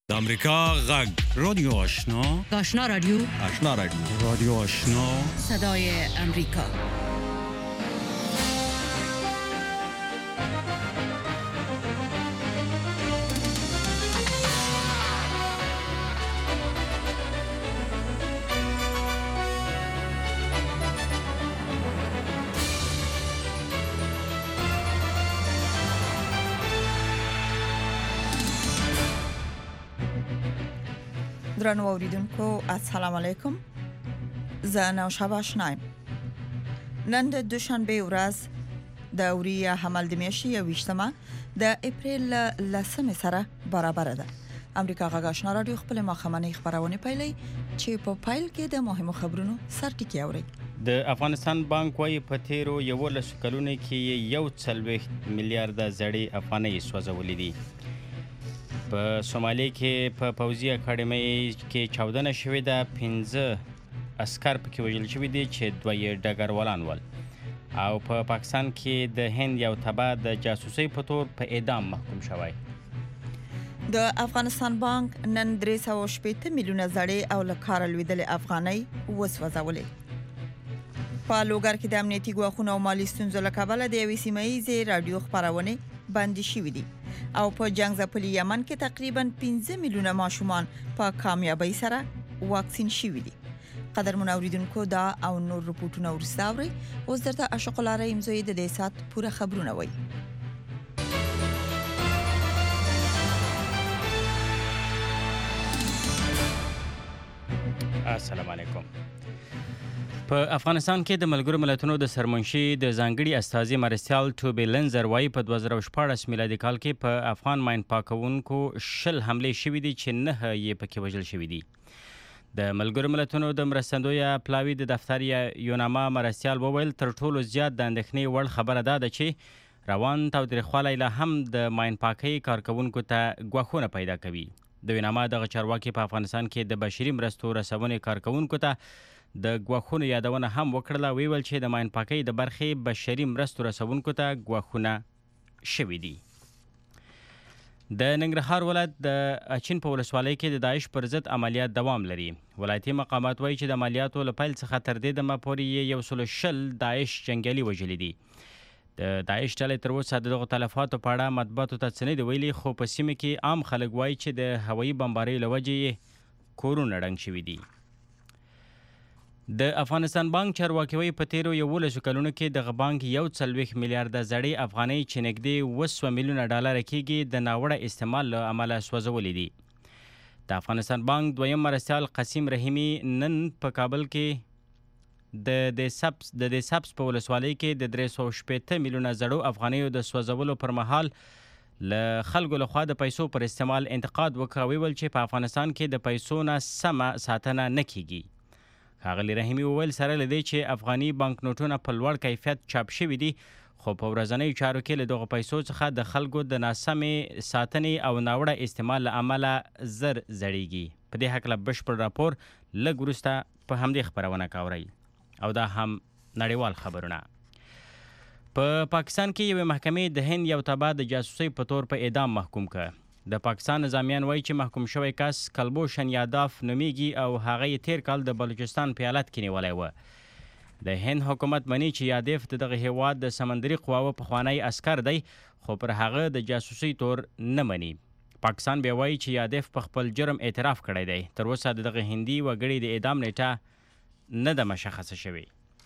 د امریکا غږ رادیو آشنا آشنا رادیو رادیو آشنا صدای امریکا. درنو اوریدونکو السلام علیکم. زه نوشابه آشنایم. نن د دوشنبه ورځ د اوریا حمل د میاشتې 28مه د اپریل 10 سره برابر ده. امریکا غږ آشنا رادیو خپل مخامنۍ خبرونه پیلي چې په پایل کې د مهمو خبرونو سرټکی اوري. د افغانستان بانک وايي په تیرو 11 کلونو کې 1.4 میلیارډ زړې افغانۍ سوځولې دي. په سومالي کې په پوځي اکاډمۍ کې چاودنه شوې ده. 15 عسکر پکې وژل شوي دي چې 2 ډګروالان ول. او په پاکستان کې د هند یو تبع د جاسوسۍ په تور په اعدام محکوم شوی. د افغانستان بانک نن 380 میلیونه زړې او له کار لویدلې افغانۍ وسوځولې. په لوګر کې د امنیتي ګواښونو او مالي ستونزو له کبله د یوې سیمه‌ایزې رادیو خبرونه بندي شوې دي. او په جنگ ځپلي یمن کې تقریبا 15 میلیونه ماشومان په کامیابی سره واکسین شوي دي. قدرمن اوریدونکو دا او نور رپورټونه ورساوري. اوس درته عاشق لاره امزوی د دې سات پوره خبرونه وای. السلام علیکم. په افغانستان کې د ملګرو ملتونو د سرمنشي د ځانګړي استازي مارسیال ټوبی لنزر وايي په 2014 میلادي کال کې په افغان ماین پاکونکو 20 حملې شوې دي چې 9 یې پکې وژل شوي دي. د ملګرو ملتونو د مرستندوی پلاوی د دفتر یوناما مارسیال وویل تر ټولو زیات د اندېښنې وړ خبره ده چې روان تاوتریخوالی لا هم د ماین پاکۍ کارکونکو ته ګواښونه پیدا کوي. د یوناما دغه چارواکي په افغانستان کې د بشري مرستو رسونې کارکونکو ته د ګواښونو یادونه هم وکړله. ویل چې د ماین پاکۍ د برخې بشري مرستو رسونکو ته ګواښونه شوي دي. د ننګرهار ولایت د اچین په ولسوالۍ کې د داعش پر ضد عملیات دوام لري. ولایتي مقامات وایي چې د عملیاتو له پیل څخه تر دې دمه پورې 120 داعش جنګیالي وژلي دي. د داعش ډلې تر اوسه دغه تلفاتو په اړه مطبوعاتو ته څه نه دي ویلي، خو په سیمه کې عام خلک وایي چې د هوایي بمبارۍ له وجې کورونه ړنګ شوي دي. د افغانستان بانک چارواکي وایي په تیرو 11 کلونو کې دغه بانک 1.4 میلیارډ زړې افغانۍ چې نږدې 200 میلیونه ډالر کېږي د ناوړه استعمال له امله سوځولې دي. د افغانستان بانک دویم مرستیال قاسم رحیمي نن په کابل کې د دې سبز په ولسوالۍ کې د 380 میلیونه زړو افغانیو د سوځولو پر مهال له خلکو لخوا د پیسو پر استعمال انتقاد وکړ. ویل چې په افغانستان کې د پیسو نه سمه ساتنه نه کیږي. ښاغلي رحیمي وویل سره له دې چې افغاني بانک نوټونه په لوړ کیفیت چاپ شوي دي، خو په ورځنیو چارو کې له دغو پیسو څخه د خلکو د ناسمې ساتنې او ناوړه استعمال له امله زر زړیږي. په دې هکله بشپړ راپور لږ وروسته په همدې خپرونه کوي. او دا هم نړیوال خبرونه. په پاکستان کې یوې محکمې د هند یو تبع د جاسوسۍ په تور په اعدام محکوم کړ. د پاکستان نظامیان وایي چې محکوم شوی کس کلبوشن یاداف نومیږي او هغه یې تیر کال د بلوچستان په ایالت کې نیولی و. د هند حکومت مني چې یاداف د دغه هیواد د سمندري قواو پخوانی عسکر دی، خو پر هغه د جاسوسۍ تور نه مني. پاکستان بیا وایي چې یاداف په خپل جرم اعتراف کړی دی. تر اوسه دغه هندي وګړي د اعدام نیټه نه ده مشخصه شوې.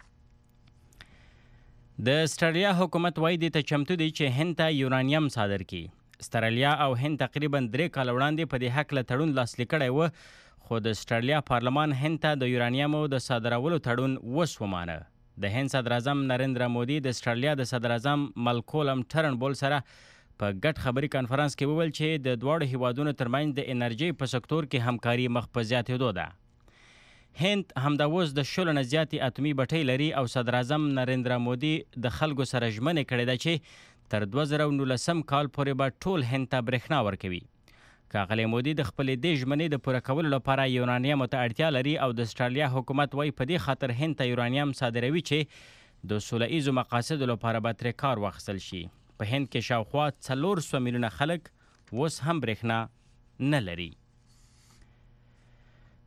د استرالیا حکومت وایي دې ته چمتو دی چې هند ته یورانیم صادر کړي. استرالیا او هند تقریبا 3 کال وړاندې په دې هکله تړون لاسلیک کړی و، خو د استرالیا پارلمان هند ته د یورانیمو د صادرولو تړون وسومانه. د هند صدر اعظم نریندرا مودي د استرالیا د صدر اعظم مالکولم ټرنبول سره په ګډ خبري کانفرنس کې وویل چې د دواړو هیوادونو ترمنځ د انرژي په سکتور کې همکاري مخ په زیاتېدو ده. هند همدا اوس د 10 نه زیاتې اتومي بټۍ لري او صدر اعظم نریندرا مودي د خلکو سره ژمنه کړې ده چې تر 2019 کال پورې به ټول هند ته برېښنا ورکوي. ښاغلی مودي د خپلې دې ژمنې د پوره کولو لپاره یورانیم ته اړتیا لري او د استرالیا حکومت وایي په دې خاطر هند ته یورانیم صادروي چې د سوله ایزو مقاصدو لپاره به ترې کار واخیستل شي. په هند کې شاوخوا 400 میلیونه خلک اوس هم برېښنا نه لري.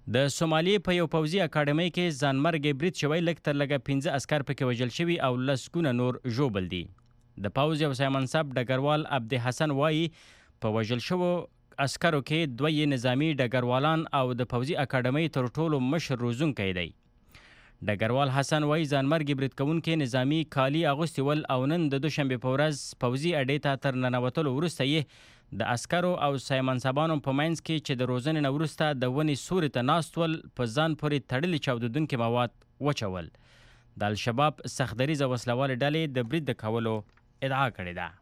د سومالي په یو پوځي اکاډمۍ کې ځانمرګي برید شوی لږ تر لږه 15 عسکر پکې وژل شوي او لسګونه نور ژوبل دي. د پوځ یو سایمنصب ډګروال عبد حسن وایي په وژل شوو عسکرو کې دوی نظامی ډګروالان او د پوځي اکاډمۍ تر ټولو مشر روزونکی دی. ډګروال حسن وایي ځانمرګي برید کوونکي نظامی کالي اغوستي ول او نن د دوشنبې په ورځ پوځي اډې ته تر ننوتلو وروسته یې د عسکرو او سایمنصبانو په منځ کې چې د روزنې نه وروسته د ونې سوري ته ناست ول په ځان پورې تړلي چاودېدونکي مواد وچول. د الشباب سختدریزه وسلوالې ډلې د برید د کولو ادعا کړې ده.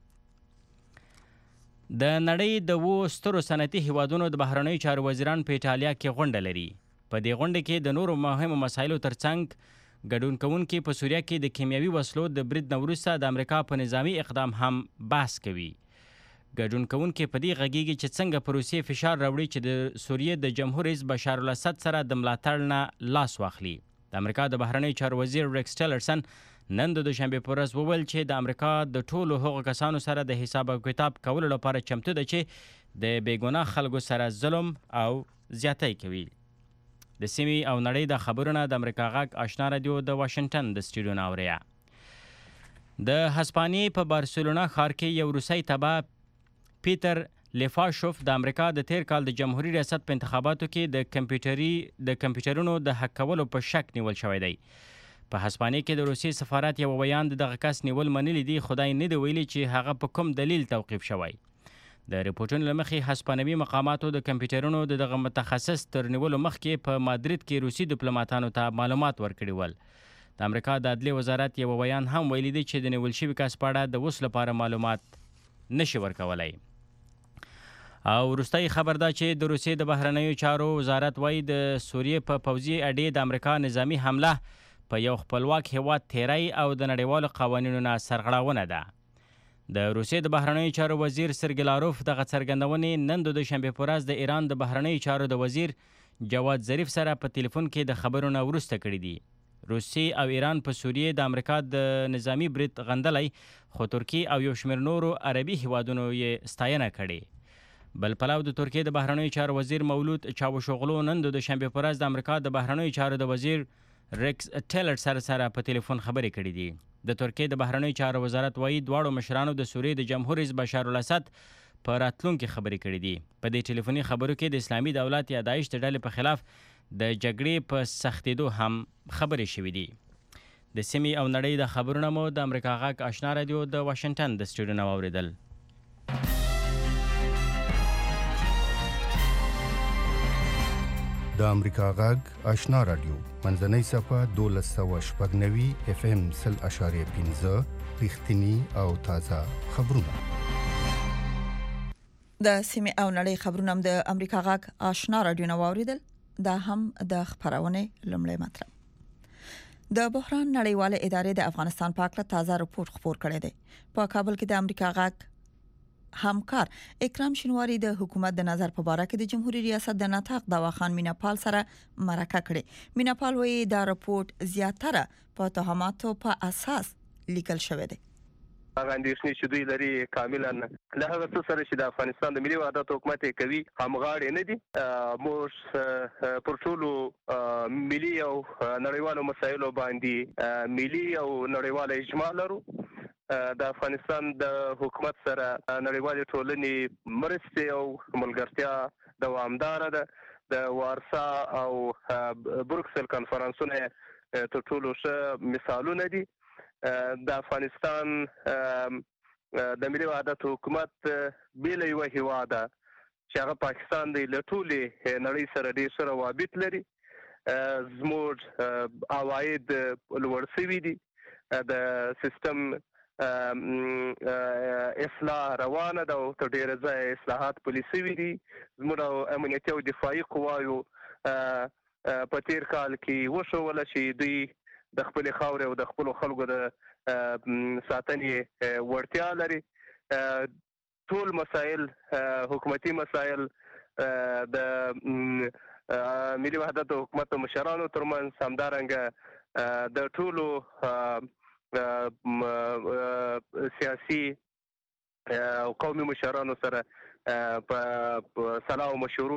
د نړۍ د 2 سترو صنعتي هیوادونو د بهرنیو چارو وزیران په ایټالیا کې غونډه لري. په دې غونډه کې د نورو مهمو مسایلو ترڅنګ ګډون کوونکي په سوریه کې د کیمیاوي وسلو د برید نه وروسته د امریکا په نظامی اقدام هم بحث کوي. ګډون کوونکي په دې غږیږي چې څنګه په روسیې فشار راوړي چې د سوریې د جمهور رئیس بشار الاسد سره د ملاتړ نه لاس واخلي. د امریکا د بهرنیو چارو وزیر ریکس ټیلرسن نن د دوشنبې په ورځ وویل چې د امریکا د ټولو هغو کسانو سره د حساب او کتاب کولو لپاره چمتو ده چې د بېګناه خلکو سره ظلم او زیاتی کوي. د سیمې او نړۍ د خبرونه د امریکا غږ آشنا رادیو د واشنگټن د سټوډیو نه اوریا. د هسپانیې په بارسلونا ښار کې یو روسي تبع پیټر لیفاشوف د امریکا د تیر کال د جمهوریت ریاست په انتخاباتو کې د کمپیوټرونو د حق کولو په شک نیول شوی دی. په هسپانیې کې د روسیې سفارت یو بیان دغه کس نیول منلی دی، خدای نه دی ویلي چې هغه په کوم دلیل توقیف شوی. د ریپورټونو له مخې هسپانوي مقاماتو د کمپیوټرونو دغه متخصص تر نیولو مخکې په مادرید کې روسي ډیپلوماتانو ته معلومات ورکړي ول. د امریکا د عدلیې وزارت یو بیان هم ویلي دی چې د نیول شوي کس په اړه د اوس لپاره معلومات نشي ورکولای. او وروستی خبر ده چې د روسیې د بهرنیو چارو وزارت وایي د سوریې په پوځي اډې د امریکا نظامی حمله په یو خپلواک هیواد تیری او د نړیوالو قوانینو نه سرغړونه ده. د روسیې د بهرنیو چارو وزیر سرګی لاروف دغه څرګندونې نن د دوشنبې په ورځ د ایران د بهرنیو چارو د وزیر جواد ظریف سره په تلیفون کې د خبرو نه وروسته کړي دي. روسیې او ایران په سوریې د امریکا د نظامی برید غندلی، خو ترکیې او یو شمېر نورو عربي هیوادونو یې ستاینه کړې. بل پلو د ترکیې د بهرنیو چارو وزیر مولود چاوشوغلو نن د دوشنبې په ورځ د امریکا د بهرنیو چارو د وزیر ریکس ټیلرسن سره په تلیفون خبرې کړې دي. د ترکیې د بهرنیو چارو وزارت وایي دواړو مشرانو د سوریې د جمهور رئیس بشار الاسد په راتلونکي خبرې کړې دي. په دې ټلیفوني خبرو کې د اسلامي دولت یا داعش د ډلې په خلاف د جګړې په سختېدو هم خبرې شوې دي. د سیمې او نړۍ د خبرونه مو د امریکا غږ آشنا رادیو د واشنگټن د سټوډیو نه واورېدل. د امریکا غږ آشنا رادیو منځنۍ صفحه 1290 اف ام 0.5 رښتینی او تازه خبرونه. د سیمې او نړۍ خبرونه د امریکا غږ آشنا رادیو نه واورېدل. دا هم د خبرونه لومړی مطلب. د بحران نړیواله ادارې د افغانستان په اړه تازه راپور خپور کړی دی. په کابل کې د امریکا غږ همکار اکرام شینواری د حکومت د نظر په باره کې د جمهوریت ریاست د نطاق دواخان میناپال سره مرکه کړې. میناپال وایي دا راپور زیاتره په تهماتو په اساس لیکل شوی دی. هغه اندېښنې چې دوی لري کاملا له هغه څه سره چې د افغانستان د ملي وحدت حکومت کوي همغاړې نه دي. موږ پر ټولو ملي او نړیوالو مسایلو باندې ملي او نړیواله اجماع لرو. د افغانستان د حکومت سره نړیوالې ټولنې مرستې او ملګرتیا دوامداره ده. د وارسا او بروکسل کانفرنسونه تر ټولو ښه مثالونه دي. د افغانستان د ملي وحدت حکومت بیل یو هیواد چې هغه پاکستان دی له ټولې نړۍ سره ډېر ښه روابط لري. زموږ عواید لوړ شوي دي. د سیستم اصلاح روانه ده او تر ډیره ځایه اصلاحات پلي شوي دي. زموږ امنیتي او دفاعي قواوو په تیر کال کې وښوله چې دوی د خپل خاورې او د خپل خلکو د ساتنې وړتیا لري. ټول مسایل حکومتي مسایل د ملي وحدت حکومت مشرانو ترمنځ همدارنګه د ټولو سیاسي او قومي مشرانو سره په سلا او مشورو